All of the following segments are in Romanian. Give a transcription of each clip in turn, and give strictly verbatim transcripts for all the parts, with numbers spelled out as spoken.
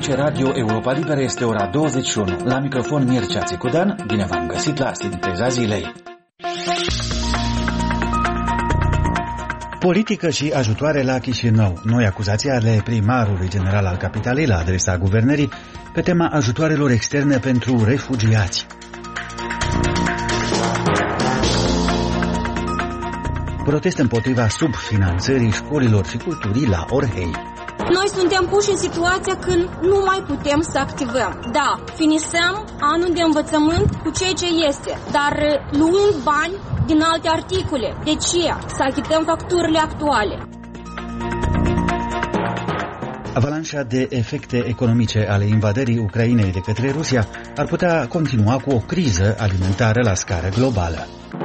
Aici Radio Europa Liberă, este ora douăzeci și unu. La microfon Mircea Țicudan, bine v-am găsit la Sinteza Zilei. Politică și ajutoare la Chișinău. Noi acuzații ale primarului general al capitalei la adresa guvernării pe tema ajutoarelor externe pentru refugiați. Protest împotriva subfinanțării școlilor și culturii la Orhei. Noi suntem puși în situația când nu mai putem să activăm. Da, finisăm anul de învățământ cu ceea ce este, dar luând bani din alte articole. De ce? Să achităm facturile actuale. Avalanșa de efecte economice ale invadării Ucrainei de către Rusia ar putea continua cu o criză alimentară la scară globală.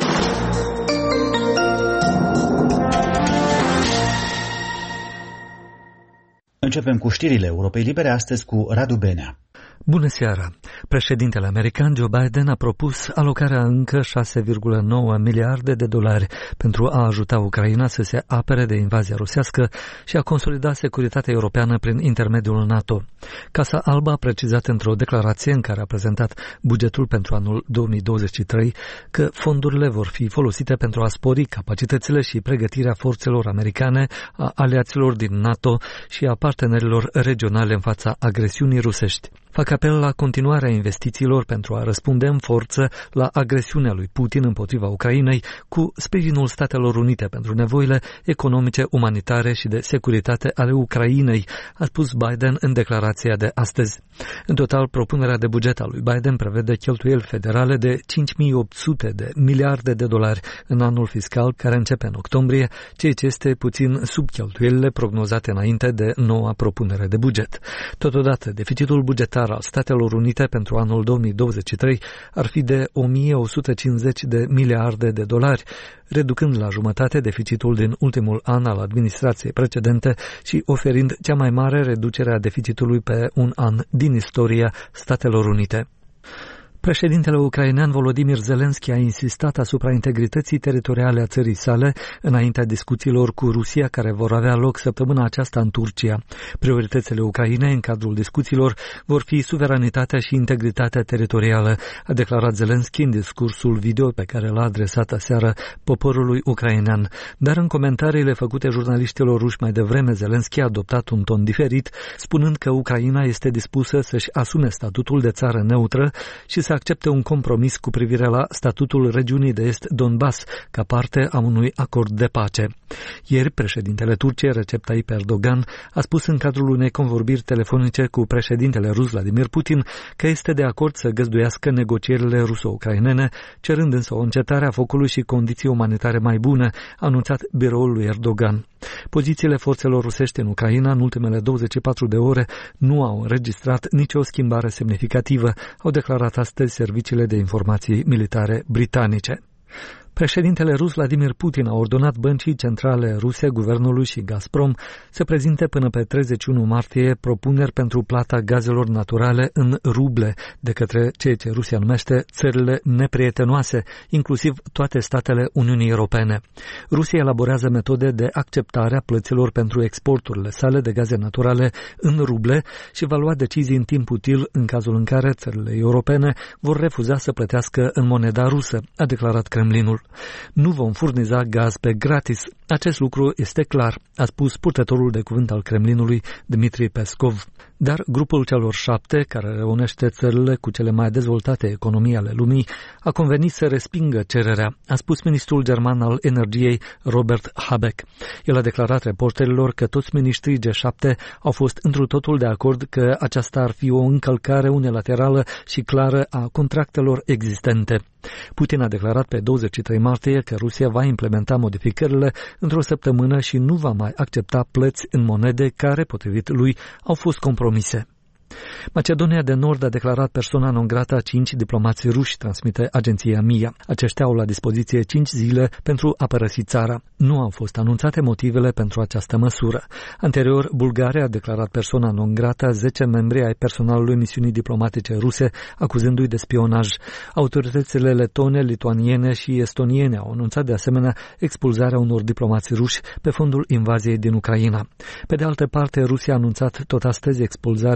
Începem cu știrile Europei Libere, astăzi cu Radu Benea. Bună seara! Președintele american Joe Biden a propus alocarea încă șase virgulă nouă miliarde de dolari pentru a ajuta Ucraina să se apere de invazia rusească și a consolida securitatea europeană prin intermediul NATO. Casa Albă a precizat într-o declarație în care a prezentat bugetul pentru anul două mii douăzeci și trei că fondurile vor fi folosite pentru a spori capacitățile și pregătirea forțelor americane, a aliaților din NATO și a partenerilor regionale în fața agresiunii rusești. Fac apel la continuarea investițiilor pentru a răspunde în forță la agresiunea lui Putin împotriva Ucrainei cu sprijinul Statelor Unite pentru nevoile economice, umanitare și de securitate ale Ucrainei, a spus Biden în declarația de astăzi. În total, propunerea de buget a lui Biden prevede cheltuieli federale de cinci mii opt sute de miliarde de dolari în anul fiscal care începe în octombrie, ceea ce este puțin sub cheltuielile prognozate înainte de noua propunere de buget. Totodată, deficitul bugetar al Statelor Unite pentru anul două mii douăzeci și trei ar fi de o mie o sută cincizeci de miliarde de dolari, reducând la jumătate deficitul din ultimul an al administrației precedente și oferind cea mai mare reducere a deficitului pe un an din istoria Statelor Unite. Președintele ucrainean Volodymyr Zelensky a insistat asupra integrității teritoriale a țării sale înaintea discuțiilor cu Rusia care vor avea loc săptămâna aceasta în Turcia. Prioritățile Ucrainei în cadrul discuțiilor vor fi suveranitatea și integritatea teritorială, a declarat Zelensky în discursul video pe care l-a adresat aseară poporului ucrainean. Dar în comentariile făcute jurnaliștilor ruși mai devreme, Zelensky a adoptat un ton diferit, spunând că Ucraina este dispusă să-și asume statutul de țară neutră și să accepte un compromis cu privire la statutul regiunii de est Donbass ca parte a unui acord de pace. Ieri, președintele Turciei, Recep Tayyip Erdogan, a spus în cadrul unei convorbiri telefonice cu președintele rus Vladimir Putin că este de acord să găzduiască negocierile ruso-ucrainene, cerând însă o încetare a focului și condiții umanitare mai bune, a anunțat biroul lui Erdogan. Pozițiile forțelor rusești în Ucraina în ultimele douăzeci și patru de ore nu au înregistrat nicio schimbare semnificativă, au declarat astăzi serviciile de informații militare britanice. Președintele rus Vladimir Putin a ordonat băncii centrale ruse, guvernului și Gazprom să prezinte până pe treizeci și unu martie propuneri pentru plata gazelor naturale în ruble de către ceea ce Rusia numește țările neprietenoase, inclusiv toate statele Uniunii Europene. Rusia elaborează metode de acceptare a plăților pentru exporturile sale de gaze naturale în ruble și va lua decizii în timp util în cazul în care țările europene vor refuza să plătească în moneda rusă, a declarat Kremlinul. Nu vom furniza gaz pe gratis. Acest lucru este clar, a spus purtătorul de cuvânt al Kremlinului, Dmitri Peskov. Dar grupul celor șapte, care reunește țările cu cele mai dezvoltate economii ale lumii, a convenit să respingă cererea, a spus ministrul german al energiei Robert Habeck. El a declarat reporterilor că toți miniștrii G șapte au fost întru totul de acord că aceasta ar fi o încălcare unilaterală și clară a contractelor existente. Putin a declarat pe douăzeci și trei martie că Rusia va implementa modificările într-o săptămână și nu va mai accepta plăți în monede care, potrivit lui, au fost compromise. Macedonia de Nord a declarat persoana non grata a cinci diplomați ruși, transmite agenția M I A. Aceștia au la dispoziție cinci zile pentru a părăsi țara. Nu au fost anunțate motivele pentru această măsură. Anterior, Bulgaria a declarat persoana non grata zece membri ai personalului misiunii diplomatice ruse, acuzându-i de spionaj. Autoritățile letone, lituaniene și estoniene au anunțat de asemenea expulzarea unor diplomați ruși pe fondul invaziei din Ucraina. Pe de altă parte, Rusia a anunțat tot astăzi expulzarea a trei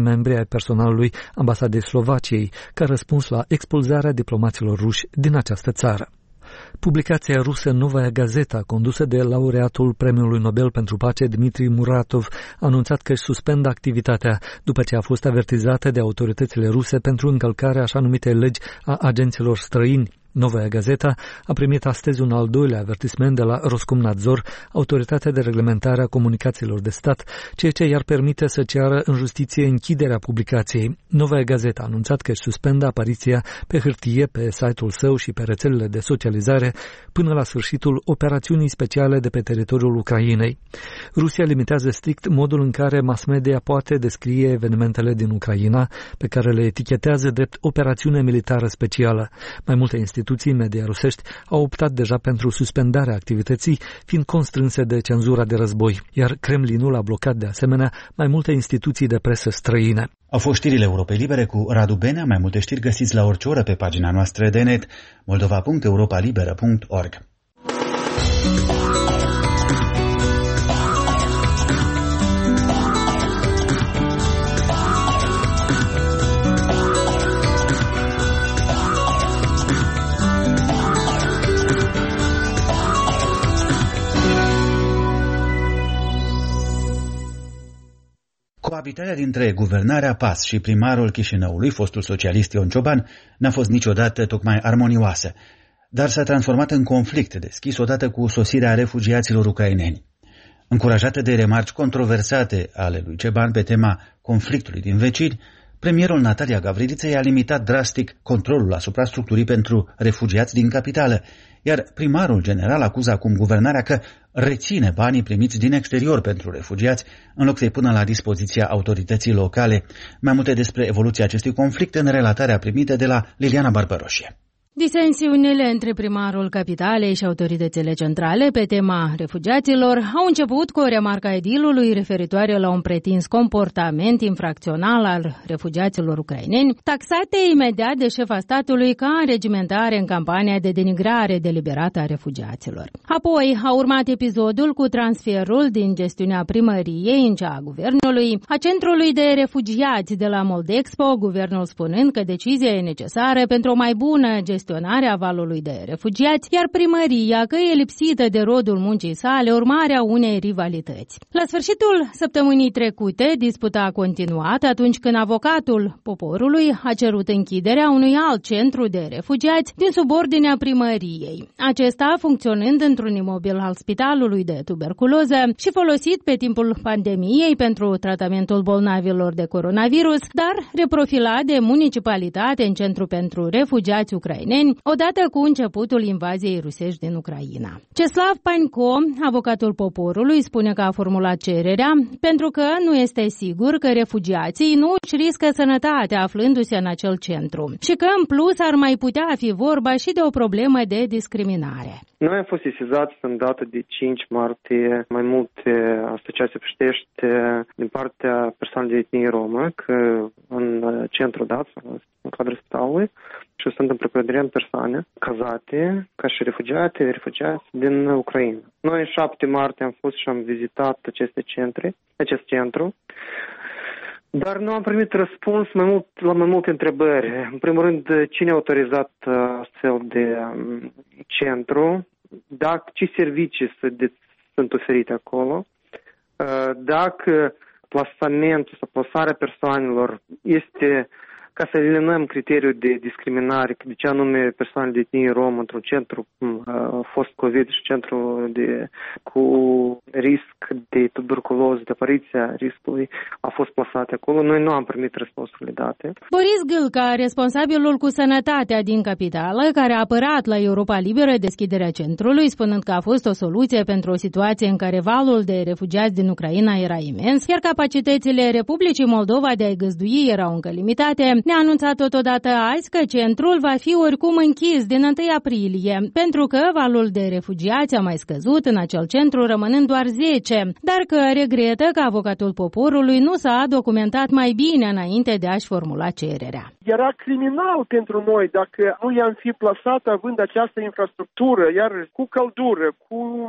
membri ai personalului ambasadei Slovaciei, ca răspuns la expulzarea diplomaților ruși din această țară. Publicația rusă Novaya Gazeta, condusă de laureatul Premiului Nobel pentru Pace Dmitri Muratov, a anunțat că își suspendă activitatea după ce a fost avertizată de autoritățile ruse pentru încălcarea așa numite legi a agenților străini. Novaya Gazeta a primit astăzi un al doilea avertisment de la Roskomnadzor, autoritatea de reglementare a comunicațiilor de stat, ceea ce i-ar permite să ceară în justiție închiderea publicației. Novaya Gazeta a anunțat că își suspendă apariția pe hârtie pe site-ul său și pe rețelele de socializare până la sfârșitul operațiunii speciale de pe teritoriul Ucrainei. Rusia limitează strict modul în care mass media poate descrie evenimentele din Ucraina, pe care le etichetează drept operațiune militară specială. Mai multe instituții Instituții media rusești au optat deja pentru suspendarea activității, fiind constrânse de cenzura de război, iar Kremlinul a blocat de asemenea mai multe instituții de presă străine. Au fost știrile Europei Libere cu Radu Benea. Mai multe știri găsiți la orice oră pe pagina noastră de net moldova punct europa liberă punct org. Coabitarea dintre guvernarea P A S și primarul Chișinăului, fostul socialist Ion Cioban, n-a fost niciodată tocmai armonioasă, dar s-a transformat în conflict deschis odată cu sosirea refugiaților ucraineni. Încurajată de remarci controversate ale lui Cioban pe tema conflictului din vecini, premierul Natalia Gavrilița i-a limitat drastic controlul asupra structurii pentru refugiați din capitală, iar primarul general acuză acum guvernarea că reține banii primiți din exterior pentru refugiați, în loc să-i pună la dispoziția autorității locale. Mai multe despre evoluția acestui conflict în relatarea primită de la Liliana Barbaroșie. Disensiunile între primarul capitalei și autoritățile centrale pe tema refugiaților au început cu o remarcă a edilului referitoare la un pretins comportament infracțional al refugiaților ucraineni, taxate imediat de șefa statului ca înregimentare în campania de denigrare deliberată a refugiaților. Apoi a urmat episodul cu transferul din gestiunea primăriei în cea a guvernului a centrului de refugiați de la Moldexpo, guvernul spunând că decizia e necesară pentru o mai bună gestiune gestionarea valului de refugiați, iar primăria că e lipsită de rodul muncii sale, urmarea unei rivalități. La sfârșitul săptămânii trecute, disputa a continuat atunci când avocatul poporului a cerut închiderea unui alt centru de refugiați din subordinea primăriei. Acesta funcționând într-un imobil al spitalului de tuberculoză și folosit pe timpul pandemiei pentru tratamentul bolnavilor de coronavirus, dar reprofilat de municipalitate în centru pentru refugiați ucraineni, odată cu începutul invaziei rusești din Ucraina. Ceslav Paňko, avocatul poporului, spune că a formulat cererea pentru că nu este sigur că refugiații nu își riscă sănătatea aflându-se în acel centru și că în plus ar mai putea fi vorba și de o problemă de discriminare. Noi am fost sesizați în data de cinci martie mai multe asociații peștești din partea persoanelor de etnie romă că în centru dat, în cadrul spitalului, și sunt în preponderent persoane cazate ca și refugiate, refugiați din Ucraina. Noi în șapte martie am fost și am vizitat aceste centre, acest centru, dar nu am primit răspuns mai mult, la mai multe întrebări. În primul rând, cine a autorizat astfel de centru, dacă, ce servicii sunt oferite acolo, dacă plasamentul sau plasarea persoanelor este ca să eliminăm criteriul de discriminare, de ce anume persoane de etnie romă într-un centru uh, fost COVID și centru de, cu risc de tuberculoză, de apariția riscului, a fost plasate acolo. Noi nu am primit răspunsurile date. Boris Gâlca, responsabilul cu sănătatea din capitală, care a apărat la Europa Liberă deschiderea centrului, spunând că a fost o soluție pentru o situație în care valul de refugiați din Ucraina era imens, iar capacitățile Republicii Moldova de a-i găzdui erau încă limitate, ne-a anunțat totodată azi că centrul va fi oricum închis din întâi aprilie, pentru că valul de refugiați a mai scăzut în acel centru, rămânând doar zece, dar că regretă că avocatul poporului nu s-a documentat mai bine înainte de a-și formula cererea. Era criminal pentru noi dacă nu i-am fi plasat având această infrastructură, iar cu căldură, cu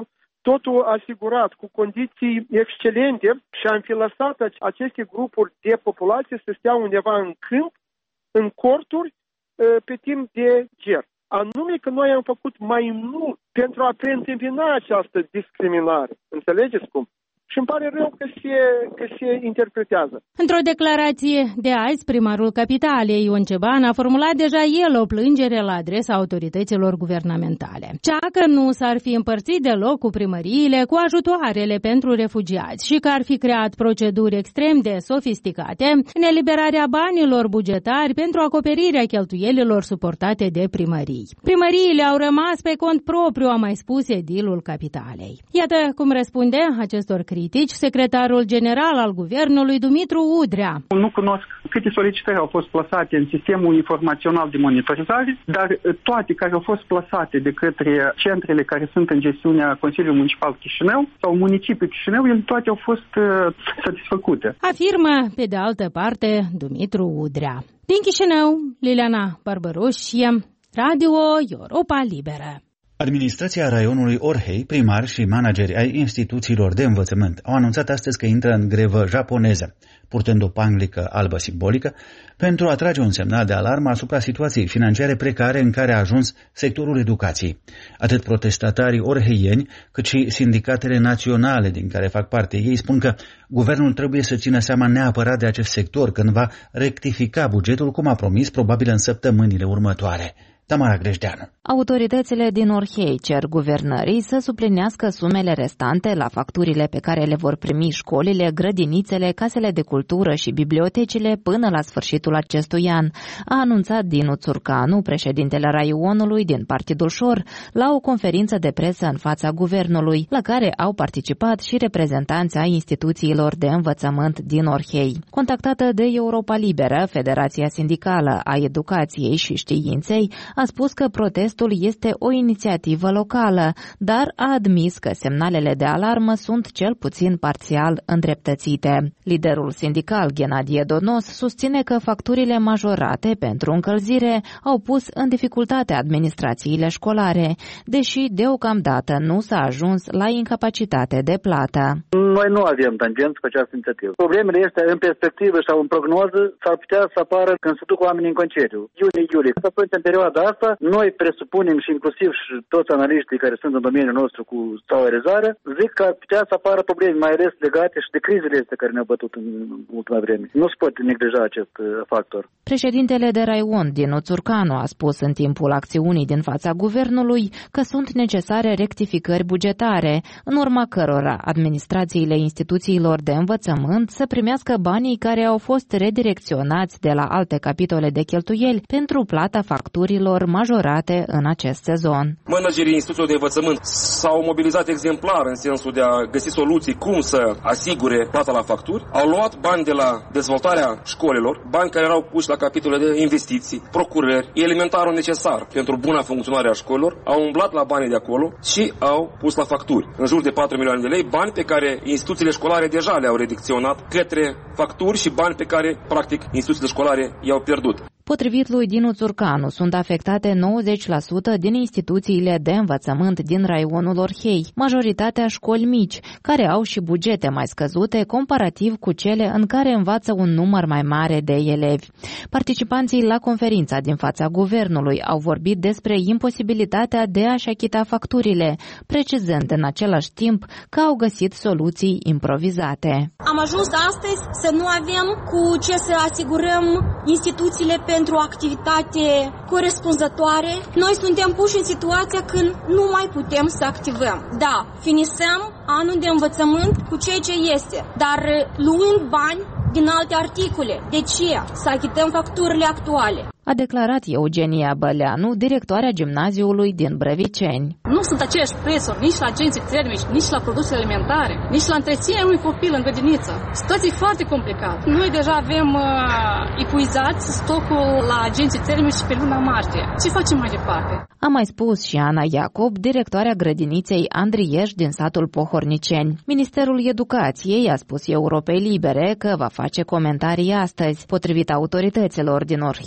totul asigurat, cu condiții excelente și am fi lăsat aceste grupuri de populație să stea undeva în câmp, în corturi, pe timp de ger. Anume că noi am făcut mai mult pentru a preîntâmpina această discriminare. Înțelegeți cum? Și îmi pare rău că se, că se interpretează. Într-o declarație de azi, primarul Capitalei, Ion Ceban, a formulat deja el o plângere la adresa autorităților guvernamentale. Cea că nu s-ar fi împărțit deloc cu primăriile, cu ajutoarele pentru refugiați și că ar fi creat proceduri extrem de sofisticate în eliberarea banilor bugetari pentru acoperirea cheltuielilor suportate de primării. Primăriile au rămas pe cont propriu, a mai spus edilul Capitalei. Iată cum răspunde acestor critici secretarul general al guvernului Dumitru Udrea. Nu cunosc câte solicitări au fost plasate în sistemul informațional de monitorizare, dar toate care au fost plasate de către centrele care sunt în gestiunea Consiliului Municipal Chișinău sau Municipiul Chișinău, ele toate au fost uh, satisfăcute. Afirmă, pe de altă parte, Dumitru Udrea. Din Chișinău, Liliana Barbaroș, Radio Europa Liberă. Administrația raionului Orhei, primari și manageri ai instituțiilor de învățământ au anunțat astăzi că intră în grevă japoneză, purtând o panglică albă simbolică, pentru a trage un semnal de alarmă asupra situației financiare precare în care a ajuns sectorul educației. Atât protestatarii orheieni, cât și sindicatele naționale din care fac parte ei spun că guvernul trebuie să țină seama neapărat de acest sector când va rectifica bugetul, cum a promis, probabil în săptămânile următoare. Tamara Greșdeanu. Autoritățile din Orhei cer guvernării să suplinească sumele restante la facturile pe care le vor primi școlile, grădinițele, casele de cultură și bibliotecile până la sfârșitul acestui an, a anunțat Dinu Țurcanu, președintele raionului din Partidul Șor, la o conferință de presă în fața guvernului, la care au participat și reprezentanți ai instituțiilor de învățământ din Orhei. Contactată de Europa Liberă, Federația Sindicală a Educației și Științei a spus că protestul este o inițiativă locală, dar a admis că semnalele de alarmă sunt cel puțin parțial îndreptățite. Liderul sindical Ghenadie Donos susține că facturile majorate pentru încălzire au pus în dificultate administrațiile școlare, deși deocamdată nu s-a ajuns la incapacitate de plată. Noi nu avem tangență cu această inițiativă. Problemele este în perspectivă sau în prognoză s-ar putea să apară când se duc oamenii în concediu. Iunie-iulie. Atunci, în perioada asta, noi presupunem și inclusiv și toți analiștii care sunt în domeniul nostru cu salarizare, zic că ar putea să apară probleme, mai ales legate și de crizele astea care ne-au bătut în ultima vreme. Nu se poate neglija acest factor. Președintele de raion, Dinu Țurcanu, a spus în timpul acțiunii din fața guvernului că sunt necesare rectificări bugetare, în urma cărora administrațiile instituțiilor de învățământ să primească banii care au fost redirecționați de la alte capitole de cheltuieli pentru plata facturilor majorate în acest sezon. Managerii instituțiilor de învățământ s-au mobilizat exemplar în sensul de a găsi soluții cum să asigure plata la facturi. Au luat bani de la dezvoltarea școlilor, bani care erau puși la capitole de investiții, procurări, elementarul necesar pentru buna funcționare a școlilor, au umblat la banii de acolo și au pus la facturi. În jur de patru milioane de lei, bani pe care instituțiile școlare deja le-au redicționat către facturi și bani pe care, practic, instituțiile școlare i-au pierdut. Potrivit lui Dinu Țurcanu, sunt afectate nouăzeci la sută din instituțiile de învățământ din raionul Orhei, majoritatea școli mici, care au și bugete mai scăzute comparativ cu cele în care învață un număr mai mare de elevi. Participanții la conferința din fața guvernului au vorbit despre imposibilitatea de a-și achita facturile, precizând în același timp că au găsit soluții improvizate. Am ajuns astăzi să nu avem cu ce să asigurăm instituțiile pe pentru o activitate corespunzătoare. Noi suntem puși în situația când nu mai putem să activăm. Da, finisăm anul de învățământ cu ceea ce este, dar luând bani din alte articole. De ce? Să achităm facturile actuale. A declarat Eugenia Băleanu, directoarea gimnaziului din Brăviceni. Nu sunt aceiași prețuri nici la agenții termici, nici la produse alimentare, nici la întreținerea unui copil în grădiniță. Situație foarte complicată. Noi deja avem uh, epuizat stocul la agenții termici pe luna martie. Ce facem mai departe? A mai spus și Ana Iacob, directoarea grădiniței Andrieș din satul Pohorniceni. Ministerul Educației a spus Europei Libere că va face comentarii astăzi. Potrivit autorităților din Orhei, greva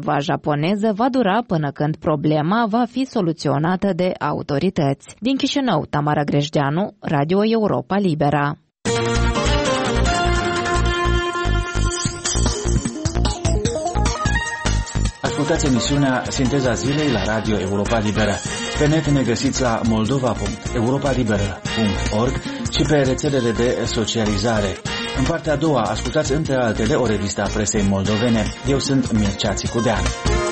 ceva japoneză va dura până când problema va fi soluționată de autorități. Din Chișinău, Tamara Grejdeanu, Radio Europa Libera. Ascultați emisiunea Sinteza Zilei la Radio Europa Liberă. Pe net ne găsiți la moldova punct europa liberă punct org și pe rețelele de socializare. În partea a doua, ascultați între altele o revistă a presei moldovene. Eu sunt Mircea Țicudean.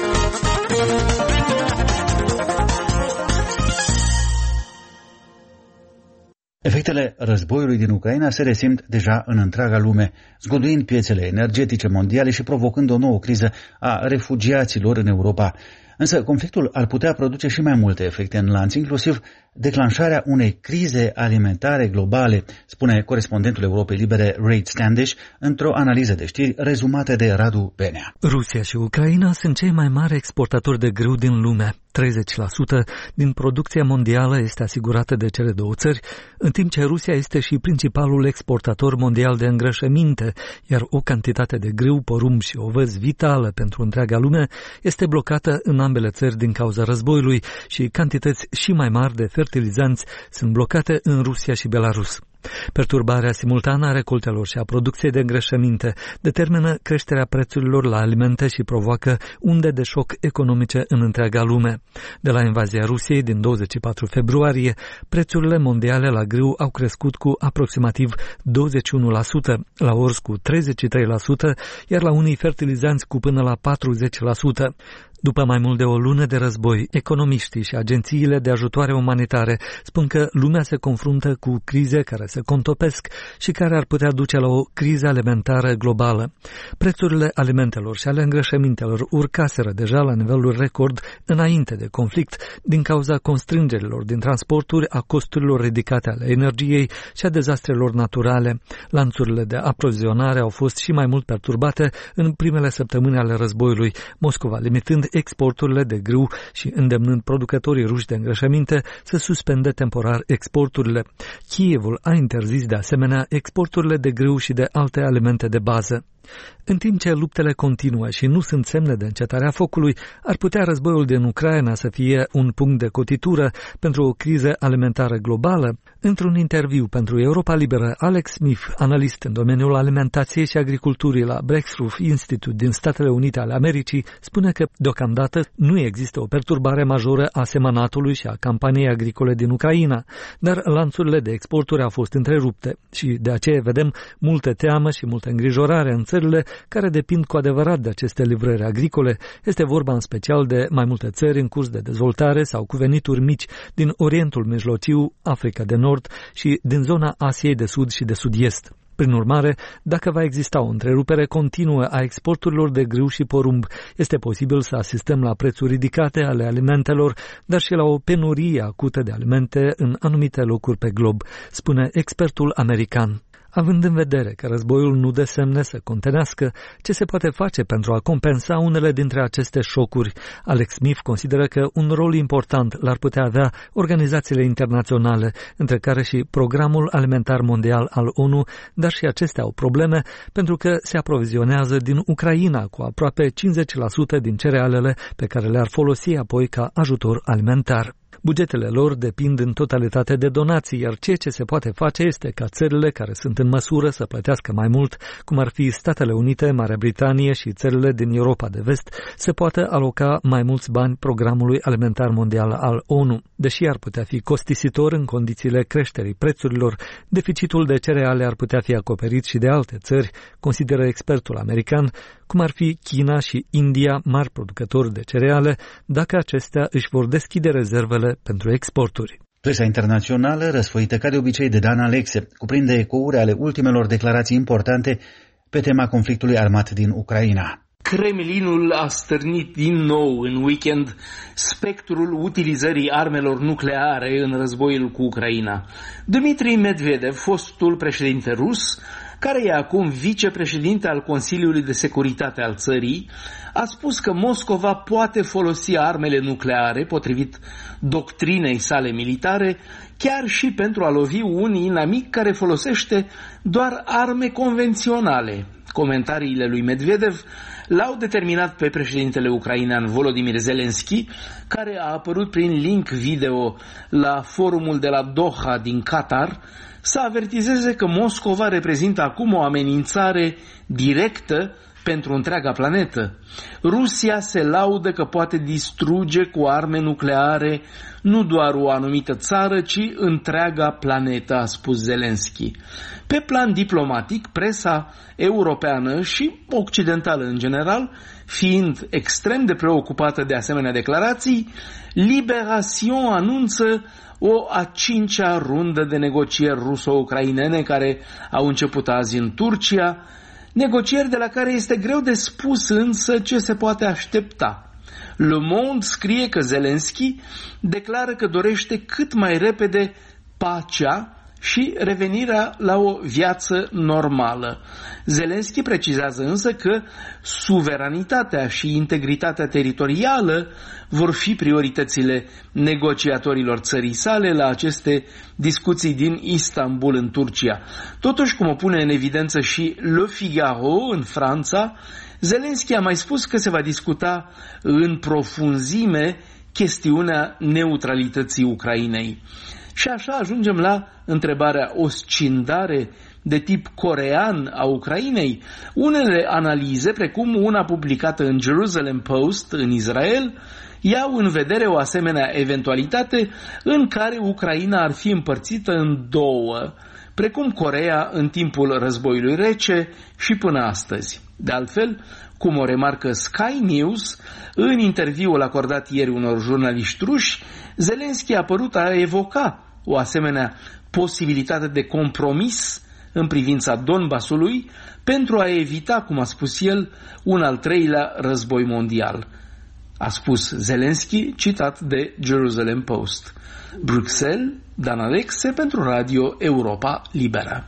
Efectele războiului din Ucraina se resimt deja în întreaga lume, zguduind piețele energetice mondiale și provocând o nouă criză a refugiaților în Europa. Însă conflictul ar putea produce și mai multe efecte în lanț, inclusiv declanșarea unei crize alimentare globale, spune corespondentul Europei Libere Reid Standish într-o analiză de știri rezumată de Radu Benea. Rusia și Ucraina sunt cei mai mari exportatori de grâu din lume. treizeci la sută din producția mondială este asigurată de cele două țări, în timp ce Rusia este și principalul exportator mondial de îngrășăminte, iar o cantitate de grâu, porumb și ovăz vitală pentru întreaga lume este blocată în ambele țări din cauza războiului și cantități și mai mari de fertilizanți sunt blocate în Rusia și Belarus. Perturbarea simultană a recoltelor și a producției de îngrășăminte determină creșterea prețurilor la alimente și provoacă unde de șoc economice în întreaga lume. De la invazia Rusiei din douăzeci și patru februarie, prețurile mondiale la grâu au crescut cu aproximativ douăzeci și unu la sută, la orz cu treizeci și trei la sută, iar la unii fertilizanți cu până la patruzeci la sută. După mai mult de o lună de război, economiștii și agențiile de ajutoare umanitare spun că lumea se confruntă cu crize care se contopesc și care ar putea duce la o criză alimentară globală. Prețurile alimentelor și ale îngrășămintelor urcaseră deja la niveluri record înainte de conflict din cauza constrângerilor din transporturi, a costurilor ridicate ale energiei și a dezastrelor naturale. Lanțurile de aprovizionare au fost și mai mult perturbate în primele săptămâni ale războiului, Moscova limitând exporturile de grâu și îndemnând producătorii ruși de îngrășăminte să suspende temporar exporturile. Kievul a interzis de asemenea exporturile de grâu și de alte alimente de bază. În timp ce luptele continuă și nu sunt semne de încetarea focului, ar putea războiul din Ucraina să fie un punct de cotitură pentru o criză alimentară globală. Într-un interviu pentru Europa Liberă, Alex Smith, analist în domeniul alimentației și agriculturii la Breakthrough Institute din Statele Unite ale Americii, spune că deocamdată nu există o perturbare majoră a semănatului și a campaniei agricole din Ucraina, dar lanțurile de exporturi au fost întrerupte și de aceea vedem multă teamă și multă îngrijorare în țările care depind cu adevărat de aceste livrări agricole. Este vorba în special de mai multe țări în curs de dezvoltare sau cu venituri mici din Orientul Mijlociu, Africa de Nord și din zona Asiei de Sud și de Sud-Est. Prin urmare, dacă va exista o întrerupere continuă a exporturilor de grâu și porumb, este posibil să asistăm la prețuri ridicate ale alimentelor, dar și la o penurie acută de alimente în anumite locuri pe glob, spune expertul american. Având în vedere că războiul nu dă semne să contenească, ce se poate face pentru a compensa unele dintre aceste șocuri? Alex Smith consideră că un rol important l-ar putea avea organizațiile internaționale, între care și Programul Alimentar Mondial al ONU, dar și acestea au probleme pentru că se aprovizionează din Ucraina cu aproape cincizeci la sută din cerealele pe care le-ar folosi apoi ca ajutor alimentar. Bugetele lor depind în totalitate de donații, iar ceea ce se poate face este ca țările care sunt în măsură să plătească mai mult, cum ar fi Statele Unite, Marea Britanie și țările din Europa de Vest, să poată aloca mai mulți bani Programului Alimentar Mondial al ONU. Deși ar putea fi costisitor în condițiile creșterii prețurilor, deficitul de cereale ar putea fi acoperit și de alte țări, consideră expertul american, cum ar fi China și India, mari producători de cereale, dacă acestea își vor deschide rezervele pentru exporturi. Presa internațională, răsfoită ca de obicei de Dan Alexe, cuprinde ecouri ale ultimelor declarații importante pe tema conflictului armat din Ucraina. Kremlinul a stârnit din nou în weekend spectrul utilizării armelor nucleare în războiul cu Ucraina. Dmitri Medvedev, fostul președinte rus, care e acum vicepreședinte al Consiliului de Securitate al țării, a spus că Moscova poate folosi armele nucleare, potrivit doctrinei sale militare, chiar și pentru a lovi un inamic care folosește doar arme convenționale. Comentariile lui Medvedev l-au determinat pe președintele ucrainean Volodymyr Zelensky, care a apărut prin link video la forumul de la Doha din Qatar, să avertizeze că Moscova reprezintă acum o amenințare directă pentru întreaga planetă. Rusia se laudă că poate distruge cu arme nucleare nu doar o anumită țară, ci întreaga planetă, a spus Zelensky. Pe plan diplomatic, presa europeană și occidentală în general, fiind extrem de preocupată de asemenea declarații, Libération anunță o a cincea rundă de negocieri ruso-ucrainene care au început azi în Turcia, negocieri de la care este greu de spus însă ce se poate aștepta. Le Monde scrie că Zelensky declară că dorește cât mai repede pacea și revenirea la o viață normală. Zelensky precizează însă că suveranitatea și integritatea teritorială vor fi prioritățile negociatorilor țării sale la aceste discuții din Istanbul în Turcia. Totuși, cum o pune în evidență și Le Figaro în Franța, Zelensky a mai spus că se va discuta în profunzime chestiunea neutralității Ucrainei. Și așa ajungem la întrebarea: o scindare de tip corean a Ucrainei? Unele analize, precum una publicată în Jerusalem Post în Israel, iau în vedere o asemenea eventualitate în care Ucraina ar fi împărțită în două, precum Coreea în timpul războiului rece și până astăzi. De altfel, cum o remarcă Sky News, în interviul acordat ieri unor jurnaliști ruși, Zelensky a părut a evoca o asemenea posibilitate de compromis în privința Donbasului pentru a evita, cum a spus el, un al treilea război mondial. A spus Zelensky, citat de Jerusalem Post. Bruxelles, Dan Alexe pentru Radio Europa Liberă.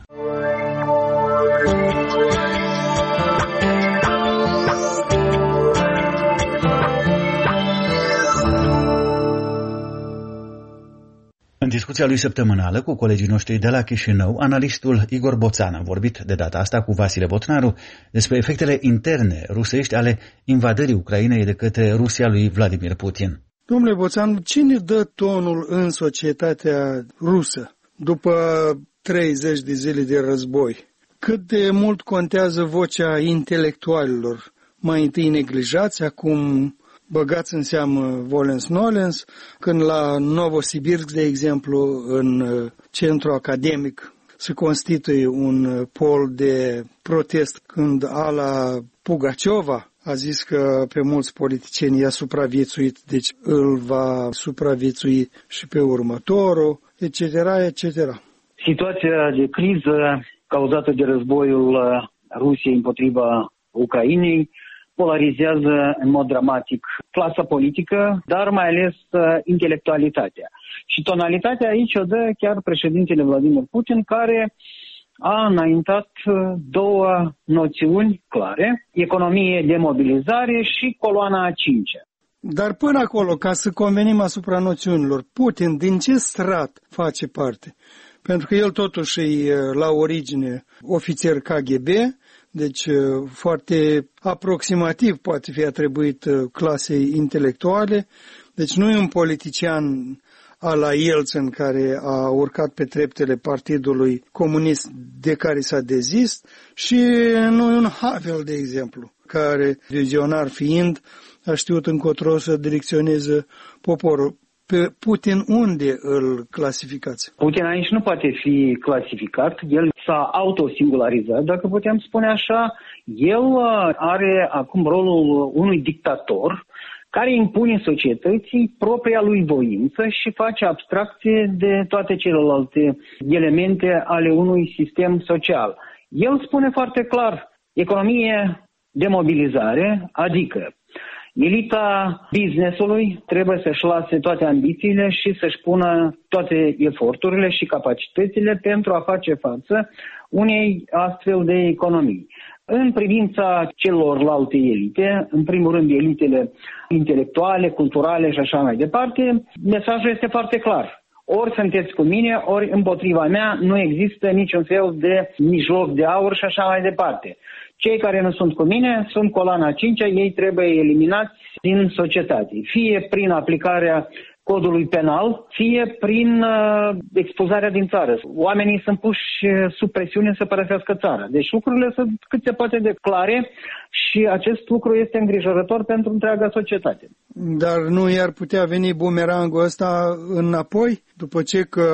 În discuția lui săptămânală cu colegii noștri de la Chișinău, analistul Igor Boțan a vorbit de data asta cu Vasile Botnaru despre efectele interne rusești ale invadării Ucrainei de către Rusia lui Vladimir Putin. Domnule Boțan, cine dă tonul în societatea rusă după treizeci de zile de război? Cât de mult contează vocea intelectualilor, mai întâi neglijați, acum băgați în seamă volens-nolens, când la Novosibirsk, de exemplu, în centru academic, se constituie un pol de protest când Ala Pugaciova a zis că pe mulți politicieni i-a supraviețuit, deci îl va supraviețui și pe următorul, et cetera, et cetera. Situația de criză cauzată de războiul Rusiei împotriva Ucrainei polarizează în mod dramatic clasa politică, dar mai ales intelectualitatea. Și tonalitatea aici o dă chiar președintele Vladimir Putin, care a înaintat două noțiuni clare: economie de mobilizare și coloana a cincea. Dar până acolo, ca să convenim asupra noțiunilor, Putin din ce strat face parte? Pentru că el totuși e la origine ofițer K G B, deci foarte aproximativ poate fi atribuit clasei intelectuale, deci nu e un politician a la Yeltsin care a urcat pe treptele Partidului Comunist de care s-a dezis și nu e un Havel, de exemplu, care, vizionar fiind, a știut încotro să direcționeze poporul. Pe Putin unde îl clasificați? Putin aici nu poate fi clasificat. El s-a autosingularizat, dacă putem spune așa. El are acum rolul unui dictator care impune societății propria lui voință și face abstracție de toate celelalte elemente ale unui sistem social. El spune foarte clar: economie de mobilizare, adică elita business-ului trebuie să-și lase toate ambițiile și să-și pună toate eforturile și capacitățile pentru a face față unei astfel de economii. În privința celorlalte elite, în primul rând elitele intelectuale, culturale și așa mai departe, mesajul este foarte clar. Ori sunteți cu mine, ori împotriva mea, nu există niciun fel de mijloc de aur și așa mai departe. Cei care nu sunt cu mine sunt coloana a cincea, ei trebuie eliminați din societate. Fie prin aplicarea codului penal, fie prin uh, expulzarea din țară. Oamenii sunt puși sub presiune să părăsească țara. Deci lucrurile sunt cât se poate de clare și acest lucru este îngrijorător pentru întreaga societate. Dar nu i-ar putea veni bumerangul ăsta înapoi, după ce că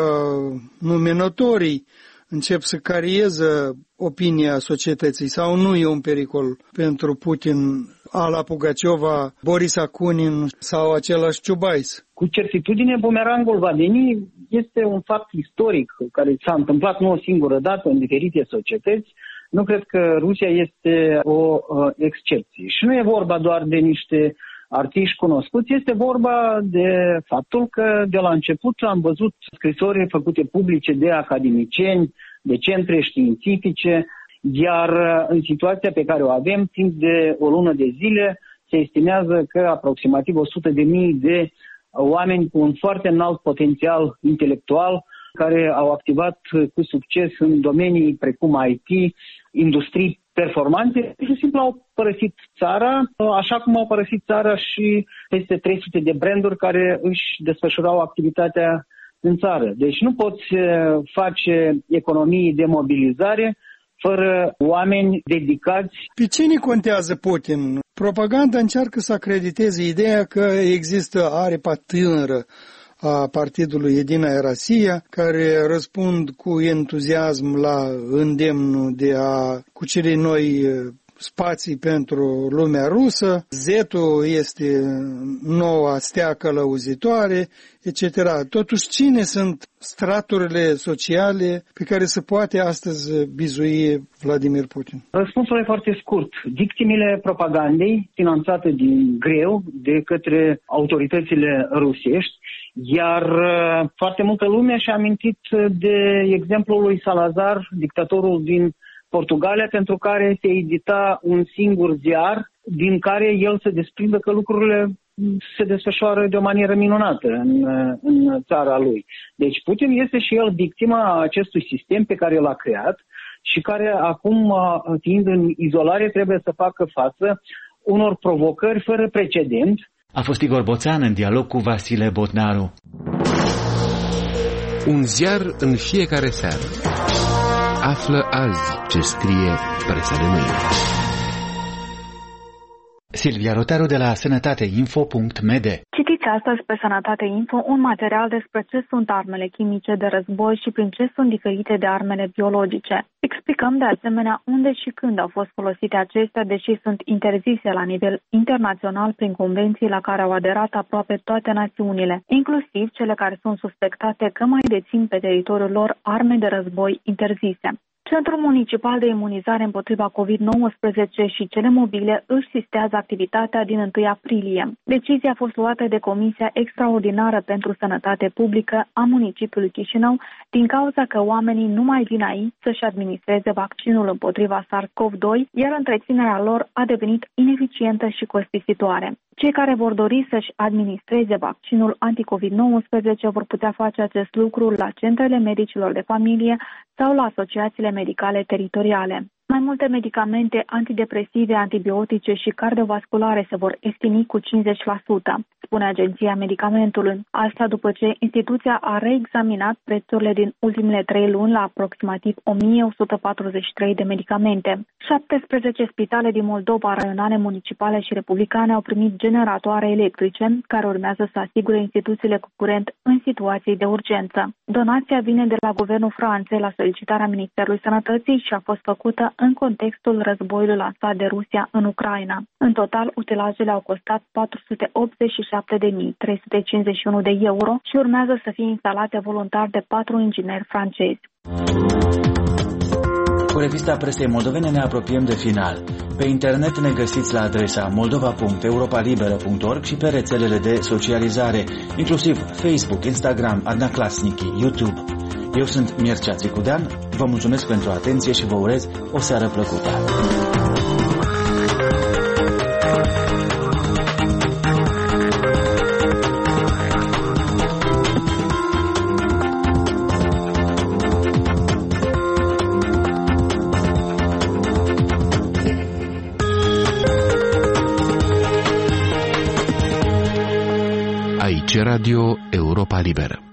numenătorii încep să carieze opinia societății, sau nu e un pericol pentru Putin, Ala Pugaciova, Boris Akunin sau același Ciubais? Cu certitudine bumerangul va veni, este un fapt istoric care s-a întâmplat nu o singură dată în diferite societăți. Nu cred că Rusia este o uh, excepție. Și nu e vorba doar de niște artiști cunoscuți, este vorba de faptul că de la început am văzut scrisori făcute publice de academicieni, de centre științifice, iar în situația pe care o avem, timp de o lună de zile, se estimează că aproximativ o sută de mii de oameni cu un foarte înalt potențial intelectual, care au activat cu succes în domenii precum I T, industrii performante, pur și simplu au părăsit țara, așa cum au părăsit țara și peste trei sute de branduri care își desfășurau activitatea în țară. Deci nu poți face economii de mobilizare fără oameni dedicați. Pe cine contează Putin? Propaganda încearcă să acrediteze ideea că există aripa tânără a partidului Edina Erasia, care răspund cu entuziasm la îndemnul de a cuceri noi spații pentru lumea rusă. Zetul este noua stea călăuzitoare, et cetera. Totuși, cine sunt straturile sociale pe care se poate astăzi bizui Vladimir Putin? Răspunsul e foarte scurt. Victimile propagandei finanțate din greu de către autoritățile rusești, iar foarte multă lume și-a amintit de exemplul lui Salazar, dictatorul din Portugalia, pentru care se edita un singur ziar din care el se desprinde că lucrurile se desfășoară de o manieră minunată în, în țara lui. Deci Putin este și el victima acestui sistem pe care l-a creat și care acum, fiind în izolare, trebuie să facă față unor provocări fără precedent. A fost Igor Boțan în dialog cu Vasile Botnaru. Un ziar în fiecare seară. Află azi ce scrie presa de mâine. Silvia Rotaru de la sănătateinfo punct m d. Citiți astăzi pe Sănătate Info un material despre ce sunt armele chimice de război și prin ce sunt diferite de armele biologice. Explicăm de asemenea unde și când au fost folosite acestea, deși sunt interzise la nivel internațional prin convenții la care au aderat aproape toate națiunile, inclusiv cele care sunt suspectate că mai dețin pe teritoriul lor arme de război interzise. Centrul Municipal de Imunizare împotriva covid nouăsprezece și cele mobile își sistează activitatea din întâi aprilie. Decizia a fost luată de Comisia Extraordinară pentru Sănătate Publică a municipiului Chișinău din cauza că oamenii nu mai vin aici să-și administreze vaccinul împotriva SARS-CoV doi, iar întreținerea lor a devenit ineficientă și costisitoare. Cei care vor dori să-și administreze vaccinul anti-covid nouăsprezece vor putea face acest lucru la centrele medicilor de familie sau la asociațiile medicale teritoriale. Mai multe medicamente antidepresive, antibiotice și cardiovasculare se vor ieftini cu cincizeci la sută, spune Agenția Medicamentului. Asta după ce instituția a reexaminat prețurile din ultimele trei luni la aproximativ o mie o sută patruzeci și trei de medicamente. șaptesprezece spitale din Moldova, raionale, municipale și republicane au primit generatoare electrice care urmează să asigure instituțiile cu curent în situații de urgență. Donația vine de la Guvernul Franței la solicitarea Ministerului Sănătății și a fost făcută în contextul războiului lansat de Rusia în Ucraina. În total, utilajele au costat patru sute optzeci și șapte de mii trei sute cincizeci și unu de euro și urmează să fie instalate voluntar de patru ingineri francezi. Cu revista presei moldovene ne apropiem de final. Pe internet ne găsiți la adresa moldova punct europalibera punct org și pe rețelele de socializare, inclusiv Facebook, Instagram, Adna Klasniki, YouTube. Eu sunt Mircea Țicudean, vă mulțumesc pentru atenție și vă urez o seară plăcută. Radio Europa Liberă.